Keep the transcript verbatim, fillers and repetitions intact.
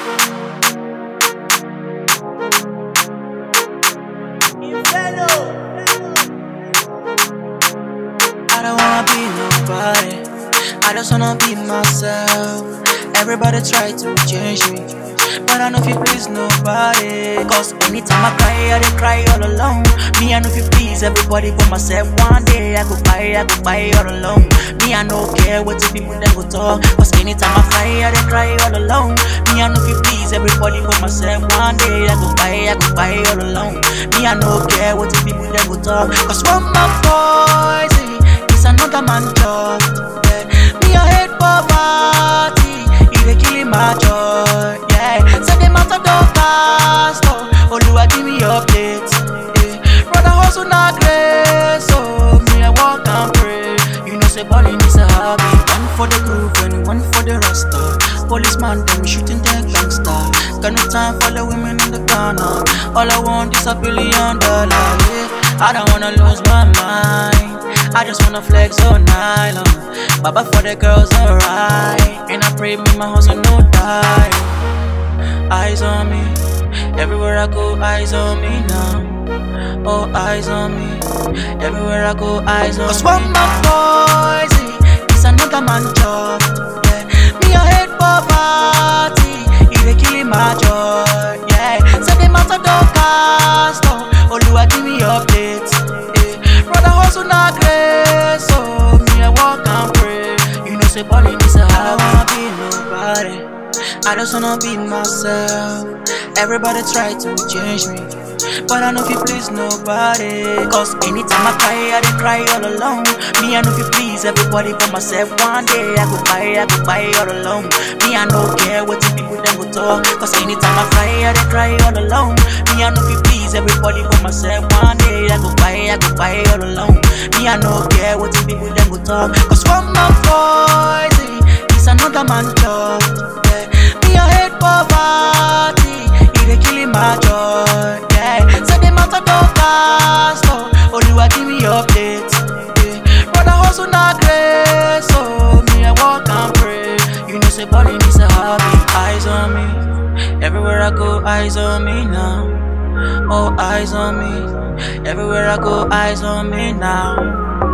I don't wanna be nobody, I just wanna be myself. Everybody try to change me, but I know if you please nobody. Cause anytime I cry, I dey cry all alone. Me, I know if you please everybody but myself. One day I go cry, I go cry all alone. Me, I no care what the people them go talk. Cause anytime I cry, I dey cry all alone. Me, I know if you please everybody but myself. One day I go cry, I go cry all alone. Me, I no care what the people them go talk. Cause one my boys, it's another man job. Yeah. Me, I hate poverty, it dey kill my joy. Yeah, say the matter don't cast. Oh, Oluwa give me updates. Yeah. Brother hustle not grace, so me I walk and pray. You know say balling is a hobby. One for the groove and one for the rasta. Policeman them shooting their gangster. Got no time for the women in the corner. All I want is a billion dollars. Yeah. I don't wanna lose my mind, I just wanna flex all night long. Baba for the girls alright, and I pray me my hustle no die. Eyes on me, everywhere I go, eyes on me now. Oh, eyes on me, everywhere I go, eyes on me. Cause one my boys, it's another man job. Yeah, me I hate poverty, it dey kill my joy. Yeah, say the matter don't cast. Oh, Oluwa give me updates. Yeah, brother hustle not grace, so me I walk and pray. You know say balling is a I don't wanna be nobody, I just wanna be myself. Everybody try to change me, but I know if you please nobody. Cause anytime I cry, I dey cry all alone. Me, I know if you please everybody but myself. One day I go cry, I go cry all alone. Me, I no care what the people them go talk. Cause anytime I cry, I dey cry all alone. Me, I know if you please everybody but myself. One day I go cry, I go cry all alone. Me, I no care what the people them go talk. Cause one my voice, it's another man job. Yeah. Me, I hate poverty, it dey kill my joy. Yeah, say the matter don't cast. Oh, Oluwa give me updates. Yeah, brother hustle not grace, so me I walk and pray. You know say balling is a hobby. Eyes on me, everywhere I go, eyes on me now. Oh, eyes on me, everywhere I go, eyes on me now.